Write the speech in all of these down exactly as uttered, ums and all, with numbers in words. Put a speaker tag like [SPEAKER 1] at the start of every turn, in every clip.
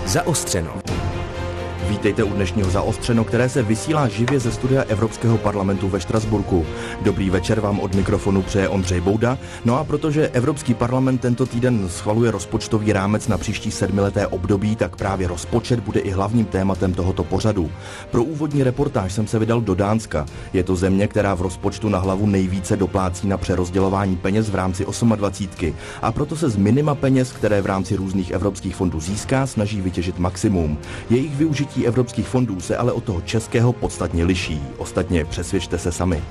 [SPEAKER 1] Zaostřeno.
[SPEAKER 2] Vítejte u dnešního Zaostřeno, které se vysílá živě ze studia Evropského parlamentu ve Štrasburku. Dobrý večer vám od mikrofonu přeje Ondřej Bouda. No a protože Evropský parlament tento týden schvaluje rozpočtový rámec na příští sedmileté období, tak právě rozpočet bude i hlavním tématem tohoto pořadu. Pro úvodní reportáž jsem se vydal do Dánska. Je to země, která v rozpočtu na hlavu nejvíce doplácí na přerozdělování peněz v rámci osmadvacítky. A proto se z minima peněz, které v rámci různých evropských fondů získá, snaží vytěžit maximum. Jejich využití evropských fondů se ale od toho českého podstatně liší. Ostatně přesvědčte se sami.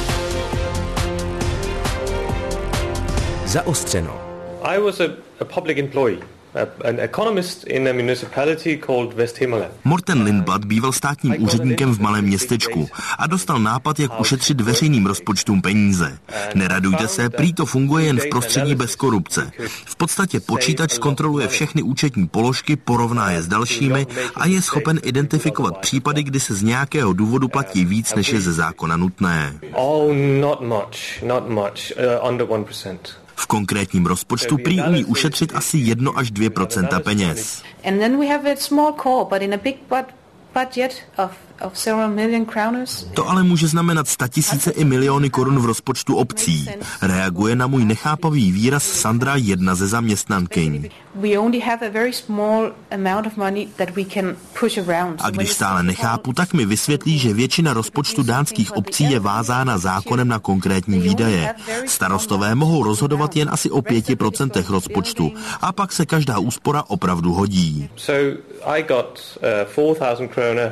[SPEAKER 1] Zaostřeno.
[SPEAKER 3] I was a, a public employee. An economist in a municipality called Vesthimmerland.
[SPEAKER 4] Morten Lindblad býval státním úředníkem v malém městečku a dostal nápad, jak ušetřit veřejným rozpočtům peníze. Neradujte se, prý to funguje jen v prostředí bez korupce. V podstatě počítač zkontroluje všechny účetní položky, porovná je s dalšími a je schopen identifikovat případy, kdy se z nějakého důvodu platí víc, než je ze zákona nutné.
[SPEAKER 3] Oh, not much, not much, uh, under one percent.
[SPEAKER 4] V konkrétním rozpočtu prý umí ušetřit asi jedno až dvě procenta peněz.
[SPEAKER 5] And then we have a small core, but in a big budget of of several million kroners.
[SPEAKER 4] To ale může znamenat statisíce i miliony korun v rozpočtu obcí. Reaguje na můj nechápavý výraz Sandra, jedna ze zaměstnankyň. A když stále nechápu, tak mi vysvětlí, že většina rozpočtu dánských obcí je vázána zákonem na konkrétní výdaje. Starostové mohou rozhodovat jen asi o pěti procentech rozpočtu a pak se každá úspora opravdu hodí.
[SPEAKER 3] So I got uh, four thousand kroner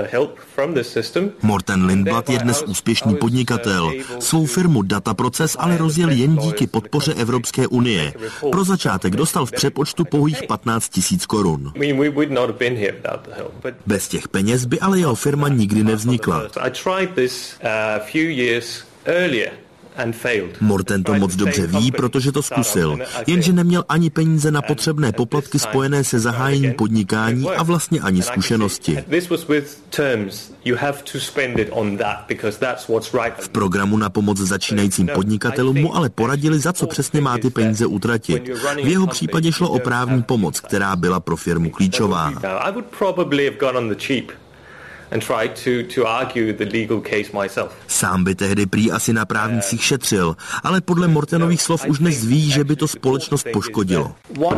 [SPEAKER 4] Morten Lindblad je dnes úspěšný podnikatel. Svou firmu Dataproces ale rozjel jen díky podpoře Evropské unie. Pro začátek dostal v přepočtu pouhých patnáct tisíc korun. Bez těch peněz by ale jeho firma nikdy nevznikla. Morten to moc dobře ví, protože to zkusil, jenže neměl ani peníze na potřebné poplatky spojené se zahájením podnikání a vlastně ani zkušenosti. V programu na pomoc začínajícím podnikatelům mu ale poradili, za co přesně má ty peníze utratit. V jeho případě šlo o právní pomoc, která byla pro firmu klíčová. Sám by tehdy prý asi na právnicích šetřil, ale podle Mortenových slov už dnes ví, že by to společnost poškodilo.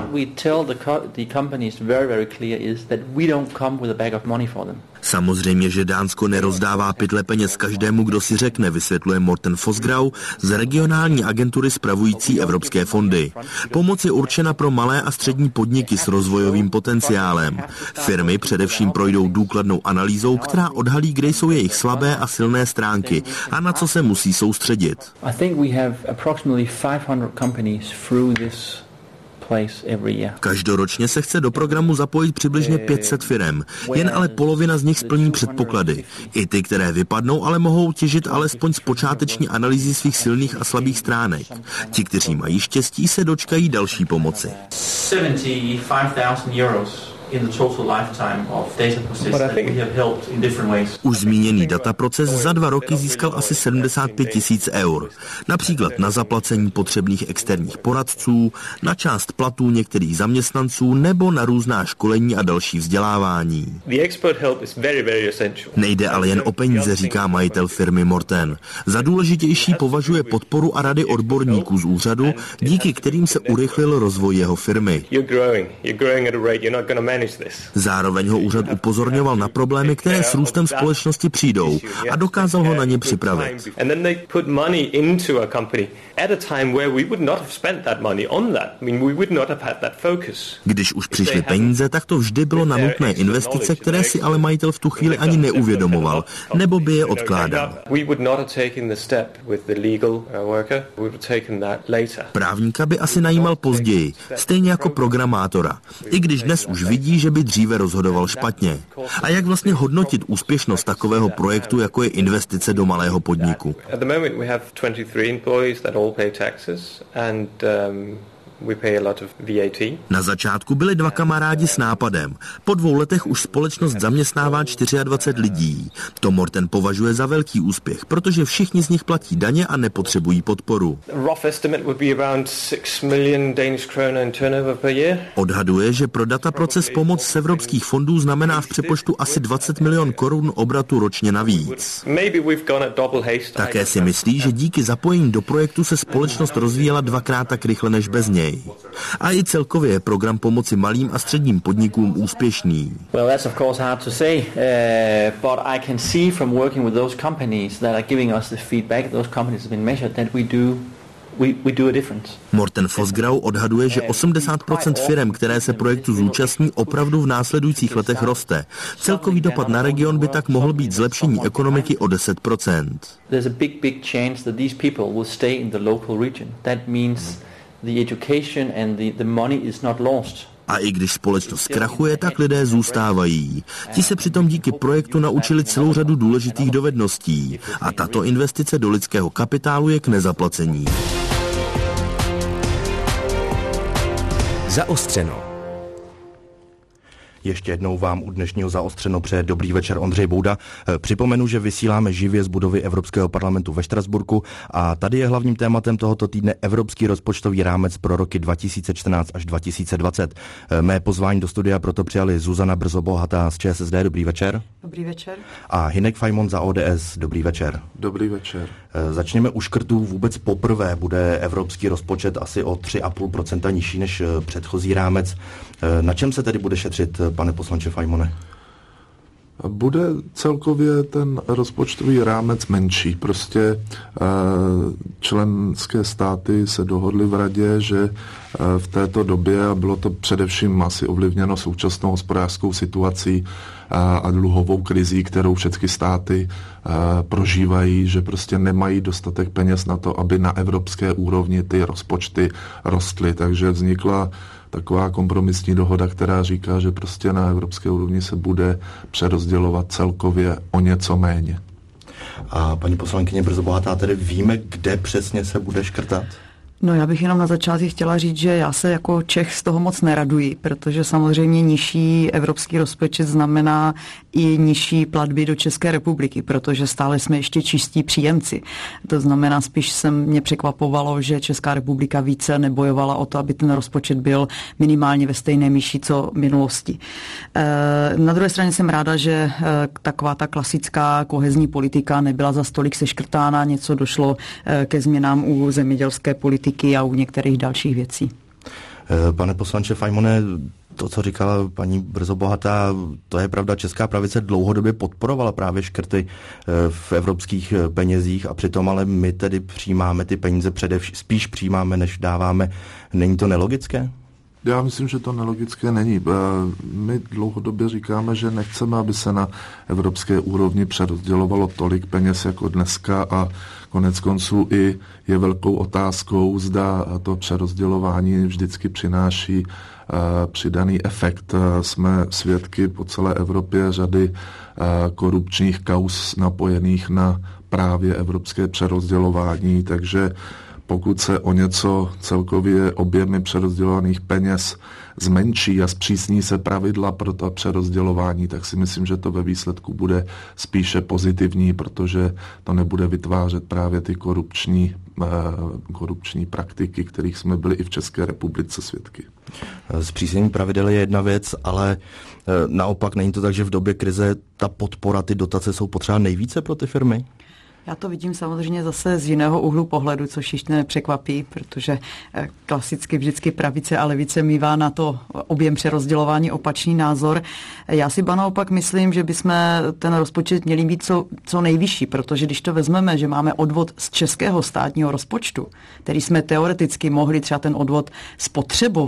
[SPEAKER 4] Samozřejmě, že Dánsko nerozdává pytle peněz každému, kdo si řekne, vysvětluje Morten Fosgrau z regionální agentury spravující evropské fondy. Pomoc je určena pro malé a střední podniky s rozvojovým potenciálem. Firmy především projdou důkladnou analýzou, která odhalí, kde jsou jejich slabé a silné stránky a na co se musí soustředit. Každoročně se chce do programu zapojit přibližně pět set firem, jen ale polovina z nich splní předpoklady. I ty, které vypadnou, ale mohou těžit alespoň z počáteční analýzy svých silných a slabých stránek. Ti, kteří mají štěstí, se dočkají další pomoci. Už zmíněný Dataproces za dva roky získal asi sedmdesát pět tisíc eur. Například na zaplacení potřebných externích poradců, na část platů některých zaměstnanců nebo na různá školení a další vzdělávání. Nejde ale jen o peníze, říká majitel firmy Morten. Za důležitější považuje podporu a rady odborníků z úřadu, díky kterým se urychlil rozvoj jeho firmy. Zároveň ho úřad upozorňoval na problémy, které s růstem společnosti přijdou a dokázal ho na ně připravit. Když už přišly peníze, tak to vždy bylo na nutné investice, které si ale majitel v tu chvíli ani neuvědomoval, nebo by je odkládal. Právníka by asi najímal později, stejně jako programátora, i když dnes už vidí, že by dříve rozhodoval špatně. A jak vlastně hodnotit úspěšnost takového projektu, jako je investice do malého podniku?
[SPEAKER 3] we pay a lot of V A T.
[SPEAKER 4] Na začátku byli dva kamarádi s nápadem. Po dvou letech už společnost zaměstnává dvacet čtyři lidí. To Morten považuje za velký úspěch, protože všichni z nich platí daně a nepotřebují podporu. Odhaduje, že pro Data Proces pomoc z evropských fondů znamená v přepočtu asi dvacet milion korun obratu ročně navíc. Také si myslí, že díky zapojení do projektu se společnost rozvíjela dvakrát tak rychle než bez něj. A i celkově je program pomoci malým a středním podnikům úspěšný.
[SPEAKER 1] Well, that's of course hard to say, uh, but I can see from working with those companies that are giving us the feedback, those companies have been measured, that we do We, we do a difference.
[SPEAKER 4] Morten Fosgrau odhaduje, že osmdesát procent firem, které se projektu zúčastní, opravdu v následujících letech roste. Celkový dopad na region by tak mohl být zlepšení ekonomiky o deset procent.
[SPEAKER 1] There's a big, big chance that these people will stay in the local region. That means the education and the, the money is not lost.
[SPEAKER 4] A i když společnost zkrachuje, tak lidé zůstávají. Ti se přitom díky projektu naučili celou řadu důležitých dovedností a tato investice do lidského kapitálu je k nezaplacení.
[SPEAKER 2] Zaostřeno. Ještě jednou vám u dnešního Zaostřeno přeje dobrý večer Ondřej Bouda. Připomenu, že vysíláme živě z budovy Evropského parlamentu ve Štrasburku a tady je hlavním tématem tohoto týdne Evropský rozpočtový rámec pro roky dva tisíce čtrnáct až dva tisíce dvacet. Mé pozvání do studia proto přijali Zuzana Brzobohatá z ČSSD. Dobrý večer.
[SPEAKER 6] Dobrý večer.
[SPEAKER 2] A Hynek Fajmon za O D S. Dobrý večer.
[SPEAKER 7] Dobrý večer.
[SPEAKER 2] Začněme u škrtů. Vůbec poprvé bude evropský rozpočet asi o tři a půl procenta nižší než předchozí rámec. Na čem se tedy bude šetřit, pane poslanče Fajmone?
[SPEAKER 7] Bude celkově ten rozpočtový rámec menší. Prostě členské státy se dohodly v radě, že v této době, a bylo to především asi ovlivněno současnou hospodářskou situací a dluhovou krizí, kterou všechny státy prožívají, že prostě nemají dostatek peněz na to, aby na evropské úrovni ty rozpočty rostly. Takže vznikla taková kompromisní dohoda, která říká, že prostě na evropské úrovni se bude přerozdělovat celkově o něco méně.
[SPEAKER 2] A paní poslankyně Brzobohatá, tedy víme, kde přesně se bude škrtat?
[SPEAKER 6] No já bych jenom na začátku chtěla říct, že já se jako Čech z toho moc neraduji, protože samozřejmě nižší evropský rozpočet znamená i nižší platby do České republiky, protože stále jsme ještě čistí příjemci. To znamená, spíš se mě překvapovalo, že Česká republika více nebojovala o to, aby ten rozpočet byl minimálně ve stejné výši, co v minulosti. Na druhé straně jsem ráda, že taková ta klasická kohezní politika nebyla za stolik seškrtána, něco došlo ke změnám u zemědělské politiky a u některých dalších věcí.
[SPEAKER 2] Pane poslanče Fajmone, to, co říkala paní Brzobohatá, to je pravda, česká pravice dlouhodobě podporovala právě škrty v evropských penězích a přitom ale my tedy přijímáme ty peníze především, spíš přijímáme, než dáváme. Není to nelogické?
[SPEAKER 7] Já myslím, že to nelogické není. My dlouhodobě říkáme, že nechceme, aby se na evropské úrovni přerozdělovalo tolik peněz jako dneska a konec konců i je velkou otázkou, zda to přerozdělování vždycky přináší přidaný efekt. Jsme svědky po celé Evropě řady korupčních kauz napojených na právě evropské přerozdělování, takže pokud se o něco celkově objemy přerozdělovaných peněz zmenší a zpřísní se pravidla pro to přerozdělování, tak si myslím, že to ve výsledku bude spíše pozitivní, protože to nebude vytvářet právě ty korupční, korupční praktiky, kterých jsme byli i v České republice svědky.
[SPEAKER 2] Zpřísnění pravidel je jedna věc, ale naopak není to tak, že v době krize ta podpora, ty dotace jsou potřeba nejvíce pro ty firmy?
[SPEAKER 6] Já to vidím samozřejmě zase z jiného úhlu pohledu, což ještě nepřekvapí, protože klasicky vždycky pravice a levice mívá na to objem přerozdělování opačný názor. Já si ba naopak myslím, že bychom ten rozpočet měli být co, co nejvyšší, protože když to vezmeme, že máme odvod z českého státního rozpočtu, který jsme teoreticky mohli třeba ten odvod spotřebovat,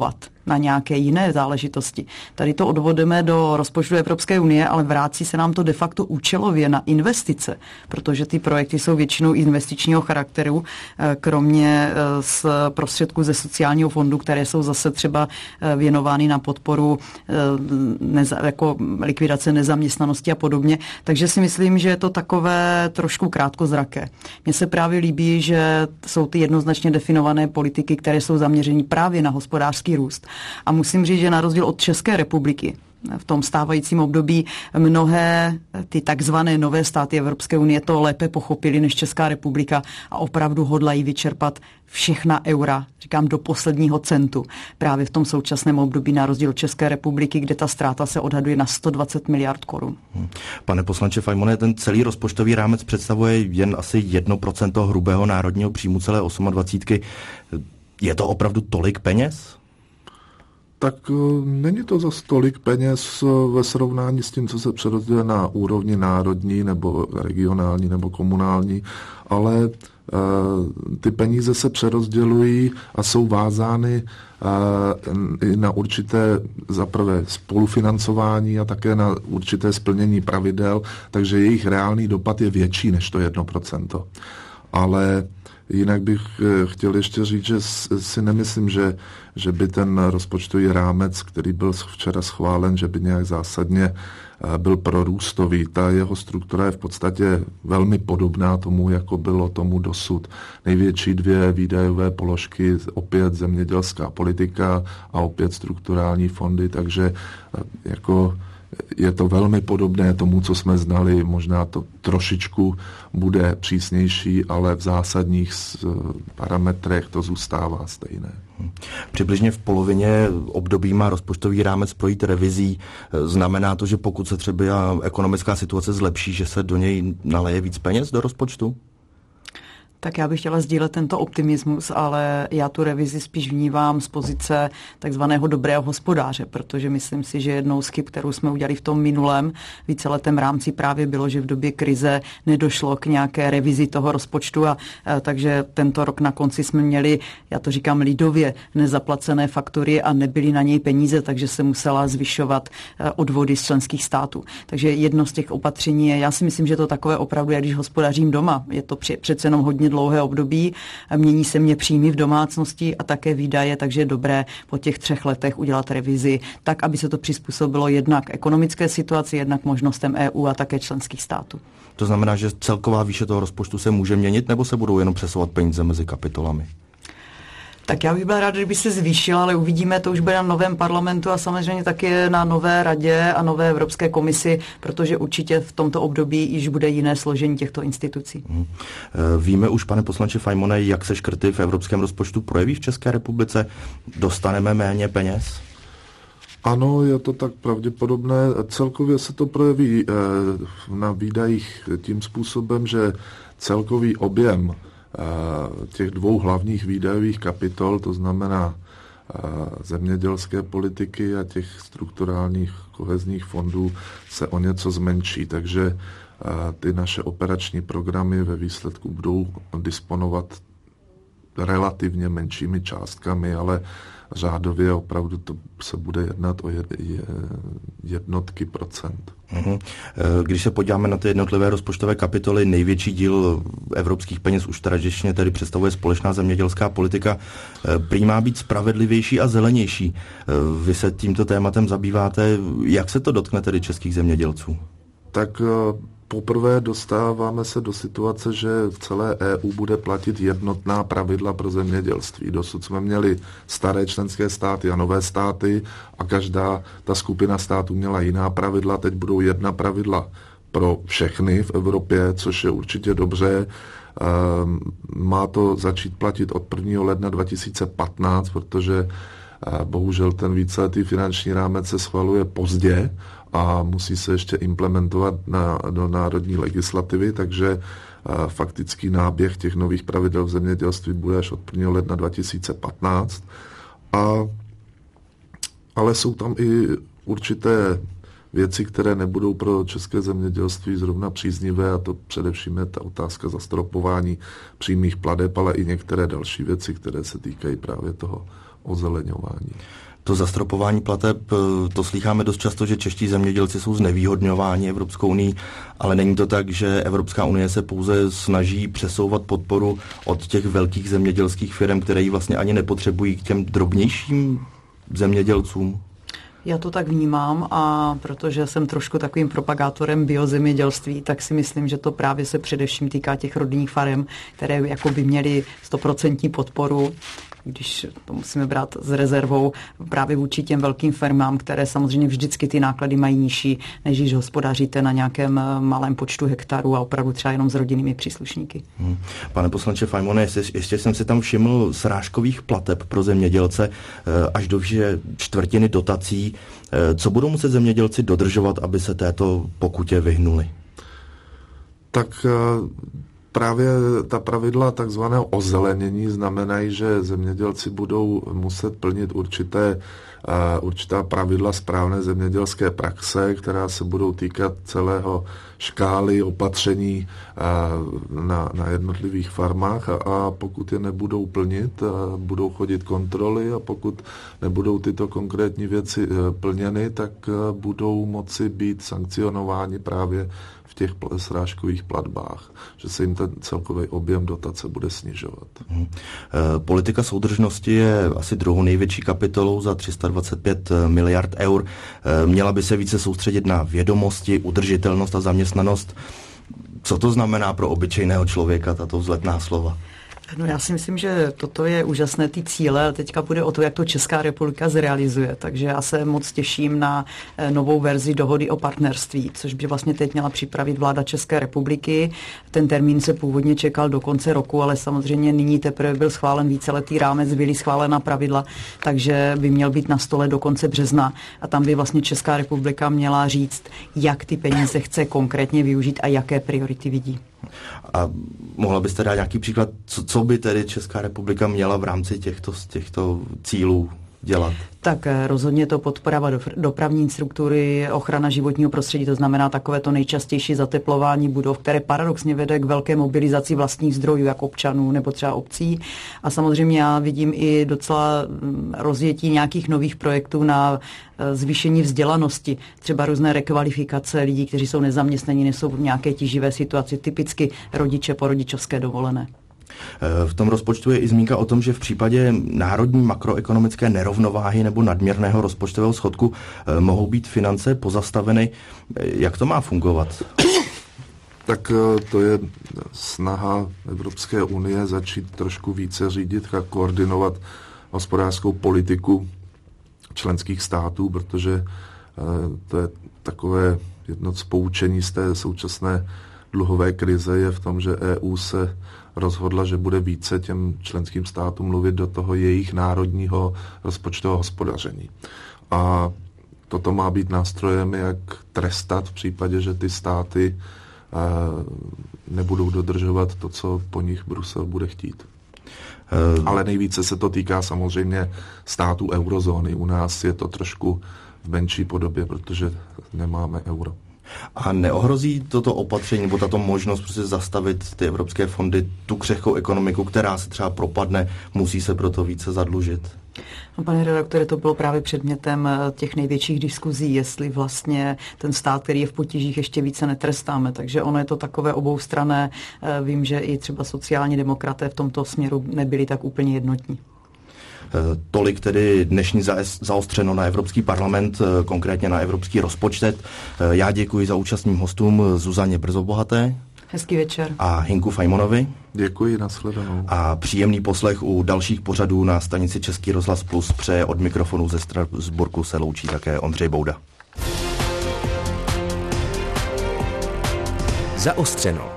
[SPEAKER 6] na nějaké jiné záležitosti. Tady to odvodíme do rozpočtu Evropské unie, ale vrátí se nám to de facto účelově na investice, protože ty projekty jsou většinou investičního charakteru, kromě z prostředků ze sociálního fondu, které jsou zase třeba věnovány na podporu neza, jako likvidace nezaměstnanosti a podobně. Takže si myslím, že je to takové trošku krátkozraké. Mně se právě líbí, že jsou ty jednoznačně definované politiky, které jsou zaměřeny právě na hospodářský růst. A musím říct, že na rozdíl od České republiky v tom stávajícím období mnohé ty takzvané nové státy Evropské unie to lépe pochopili než Česká republika a opravdu hodlají vyčerpat všechna eura, říkám do posledního centu, právě v tom současném období na rozdíl od České republiky, kde ta ztráta se odhaduje na sto dvacet miliard korun.
[SPEAKER 2] Pane poslanče Fajmone, ten celý rozpočtový rámec představuje jen asi jedno procento hrubého národního příjmu celé dvacítky osm. Je to opravdu tolik peněz?
[SPEAKER 7] Tak není to zas tolik peněz ve srovnání s tím, co se přerozděluje na úrovni národní nebo regionální nebo komunální, ale ty peníze se přerozdělují a jsou vázány i na určité zaprvé spolufinancování a také na určité splnění pravidel, takže jejich reálný dopad je větší než to jedno procento. Ale jinak bych chtěl ještě říct, že si nemyslím, že, že by ten rozpočtový rámec, který byl včera schválen, že by nějak zásadně byl prorůstový. Ta jeho struktura je v podstatě velmi podobná tomu, jako bylo tomu dosud. Největší dvě výdajové položky, opět zemědělská politika a opět strukturální fondy, takže jako je to velmi podobné tomu, co jsme znali, možná to trošičku bude přísnější, ale v zásadních parametrech to zůstává stejné.
[SPEAKER 2] Přibližně v polovině období má rozpočtový rámec projít revizí. Znamená to, že pokud se třeba ekonomická situace zlepší, že se do něj naleje víc peněz do rozpočtu?
[SPEAKER 6] Tak já bych chtěla sdílet tento optimismus, ale já tu revizi spíš vnívám z pozice takzvaného dobrého hospodáře, protože myslím si, že jednou z chyb, kterou jsme udělali v tom minulém víceletém rámci právě bylo, že v době krize nedošlo k nějaké revizi toho rozpočtu a, a takže tento rok na konci jsme měli, já to říkám lidově, nezaplacené faktury a nebyly na něj peníze, takže se musela zvyšovat odvody z členských států. Takže jedno z těch opatření je, já si myslím, že to takové opravdu, jak když hospodařím doma, je to přece jenom hodně dlouhé období, mění se mě příjmy v domácnosti a také výdaje, takže je dobré po těch třech letech udělat revizi tak, aby se to přizpůsobilo jednak ekonomické situaci, jednak možnostem E U a také členských států.
[SPEAKER 2] To znamená, že celková výše toho rozpočtu se může měnit, nebo se budou jenom přesouvat peníze mezi kapitolami?
[SPEAKER 6] Tak já bych byla ráda, kdyby se zvýšila, ale uvidíme, to už bude na novém parlamentu a samozřejmě taky na nové radě a nové Evropské komisi, protože určitě v tomto období již bude jiné složení těchto institucí.
[SPEAKER 2] Hmm. Víme už, pane poslanče Fajmone, jak se škrty v evropském rozpočtu projeví v České republice? Dostaneme méně peněz?
[SPEAKER 7] Ano, je to tak pravděpodobné. Celkově se to projeví na výdajích tím způsobem, že celkový objem těch dvou hlavních výdajových kapitol, to znamená zemědělské politiky a těch strukturálních kohezních fondů, se o něco zmenší. Takže ty naše operační programy ve výsledku budou disponovat relativně menšími částkami, ale řádově opravdu to se bude jednat o jednotky procent.
[SPEAKER 2] Když se podíváme na ty jednotlivé rozpočtové kapitoly, největší díl evropských peněz už tradičně tedy představuje společná zemědělská politika. Prý má být spravedlivější a zelenější. Vy se tímto tématem zabýváte. Jak se to dotkne tedy českých zemědělců?
[SPEAKER 7] Tak poprvé dostáváme se do situace, že v celé E U bude platit jednotná pravidla pro zemědělství. Dosud jsme měli staré členské státy a nové státy a každá ta skupina států měla jiná pravidla. Teď budou jedna pravidla pro všechny v Evropě, což je určitě dobře. Má to začít platit od prvního ledna dva tisíce patnáct, protože bohužel ten víceletý finanční rámec se schvaluje pozdě a musí se ještě implementovat na, do národní legislativy, takže a, faktický náběh těch nových pravidel v zemědělství bude až od prvního ledna dva tisíce patnáct. A, ale jsou tam i určité věci, které nebudou pro české zemědělství zrovna příznivé, a to především je ta otázka zastropování přímých plateb, ale i některé další věci, které se týkají právě toho ozeleňování.
[SPEAKER 2] To zastropování plateb, to slýcháme dost často, že čeští zemědělci jsou znevýhodňováni Evropskou unii, ale není to tak, že Evropská unie se pouze snaží přesouvat podporu od těch velkých zemědělských firm, které ji vlastně ani nepotřebují, k těm drobnějším zemědělcům?
[SPEAKER 6] Já to tak vnímám a protože jsem trošku takovým propagátorem biozemědělství, tak si myslím, že to právě se především týká těch rodinných farem, které jako by měly stoprocentní podporu, když to musíme brát s rezervou právě vůči těm velkým firmám, které samozřejmě vždycky ty náklady mají nižší, než když hospodaříte na nějakém malém počtu hektarů a opravdu třeba jenom s rodinnými příslušníky. Hmm.
[SPEAKER 2] Pane poslanče Fajmone, ještě jsem si tam všiml srážkových plateb pro zemědělce až do výše čtvrtiny dotací. Co budou muset zemědělci dodržovat, aby se této pokutě vyhnuli?
[SPEAKER 7] Tak právě ta pravidla takzvaného ozelenění znamenají, že zemědělci budou muset plnit určité, uh, určitá pravidla správné zemědělské praxe, která se budou týkat celého škály opatření uh, na, na jednotlivých farmách a, a pokud je nebudou plnit, uh, budou chodit kontroly a pokud nebudou tyto konkrétní věci uh, plněny, tak uh, budou moci být sankcionováni právě v těch srážkových platbách, že se jim ten celkový objem dotace bude snižovat.
[SPEAKER 2] Hmm. E, politika soudržnosti je asi druhou největší kapitolou za tři sta dvacet pět miliard eur. E, měla by se více soustředit na vědomosti, udržitelnost a zaměstnanost. Co to znamená pro obyčejného člověka, tato vzletná slova?
[SPEAKER 6] No já si myslím, že toto je úžasné ty cíle, ale teďka bude o to, jak to Česká republika zrealizuje. Takže já se moc těším na novou verzi dohody o partnerství, což by vlastně teď měla připravit vláda České republiky. Ten termín se původně čekal do konce roku, ale samozřejmě nyní teprve byl schválen víceletý rámec, byly schválena pravidla, takže by měl být na stole do konce března. A tam by vlastně Česká republika měla říct, jak ty peníze chce konkrétně využít a jaké priority vidí.
[SPEAKER 2] A mohla byste dát nějaký příklad, co, co by tedy Česká republika měla v rámci těchto, těchto cílů dělat?
[SPEAKER 6] Tak rozhodně to podpora dopravní struktury, ochrana životního prostředí, to znamená takové to nejčastější zateplování budov, které paradoxně vede k velké mobilizaci vlastních zdrojů, jak občanů nebo třeba obcí. A samozřejmě já vidím i docela rozjetí nějakých nových projektů na zvýšení vzdělanosti, třeba různé rekvalifikace lidí, kteří jsou nezaměstnaní, nejsou v nějaké tíživé situaci, typicky rodiče po rodičovské dovolené.
[SPEAKER 2] V tom rozpočtu je i zmínka o tom, že v případě národní makroekonomické nerovnováhy nebo nadměrného rozpočtového schodku mohou být finance pozastaveny. Jak to má fungovat?
[SPEAKER 7] Tak to je snaha Evropské unie začít trošku více řídit a koordinovat hospodářskou politiku členských států, protože to je takové jedno z poučení z té současné dluhové krize je v tom, že E U se rozhodla, že bude více těm členským státům mluvit do toho jejich národního rozpočtového hospodaření. A toto má být nástrojem, jak trestat v případě, že ty státy nebudou dodržovat to, co po nich Brusel bude chtít. Ale nejvíce se to týká samozřejmě států eurozóny. U nás je to trošku v menší podobě, protože nemáme euro.
[SPEAKER 2] A neohrozí toto opatření nebo tato možnost prostě zastavit ty evropské fondy tu křehkou ekonomiku, která se třeba propadne, musí se proto více zadlužit?
[SPEAKER 6] No, pane redaktore, to bylo právě předmětem těch největších diskuzí, jestli vlastně ten stát, který je v potížích, ještě více netrestáme. Takže ono je to takové oboustranné. Vím, že i třeba sociální demokraté v tomto směru nebyli tak úplně jednotní.
[SPEAKER 2] Tolik tedy dnešní zaostřeno na Evropský parlament, konkrétně na evropský rozpočet. Já děkuji za účastním hostům Zuzaně Brzobohaté.
[SPEAKER 6] Hezký večer.
[SPEAKER 2] A Hinku Fajmonovi.
[SPEAKER 7] Děkuji, nashledanou.
[SPEAKER 2] A příjemný poslech u dalších pořadů na stanici Český rozhlas Plus přeje od mikrofonu ze Strasburku se loučí také Ondřej Bouda.
[SPEAKER 8] Zaostřeno.